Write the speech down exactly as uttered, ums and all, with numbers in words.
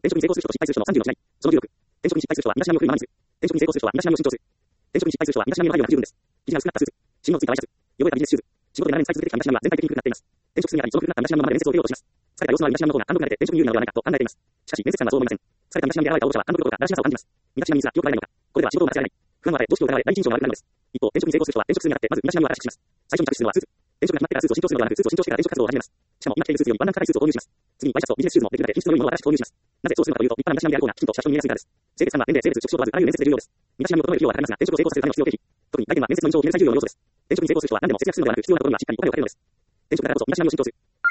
転職に成功する人と失敗する人のさんじゅうの違い。そのじゅうろく。転職に失敗する人は身だしなみを車にする。転職に成功する人は身だしなみを伸長する。転職に失敗する人は身だしなみの配慮が不十分です。生地が薄くなったスーツ。シミのついたワイシャツ。汚れたビジネスシューズ。仕事で長年使い続けてきた身だしなみは全体的に古くなっています。転職するにあたりその古くなった身だしなみのままで面接を受けようとします。疲れた様子のある身だしなみの方が単独慣れて転職に有利なのではないかと考えています。しかし面接官はそう思いません。疲れた身だしなみで現れた応募者は単独どころかだらしなさを感じます。身だしなみにすら気を配られないのか。これでは仕事を任せられない。不安はあれ、常識を疑われ、第一印象が悪くなるのです。一方、転職に成功する人は転職するにあたってまず身だしなみを新しくします。最初に着手するのはスーツ。転職が決まってからスーツを新調するのではなく、スーツを新調してから転職活動を始めます。しかも今着ているスーツよりワンランク高いスーツを購入します。次にワイシャツとビジネスシューズもできるだけ品質の良いものを新しく購入します。なぜそうするのかというと、立派な身だしなみである方がきちんとした人に見えやすいからです。清潔感は年齢、性別、職種を問わずあらゆる面接で重要です。身だしなみを整える費用はかかりますが、転職を成功させるための必要経費。特に外見は面接の印象を決める最重要の要素です。転職に成功する人は何でも節約するのではなく、必要なところにはしっかりお金をかけるのです。転職だからこそ身だしなみを新調する。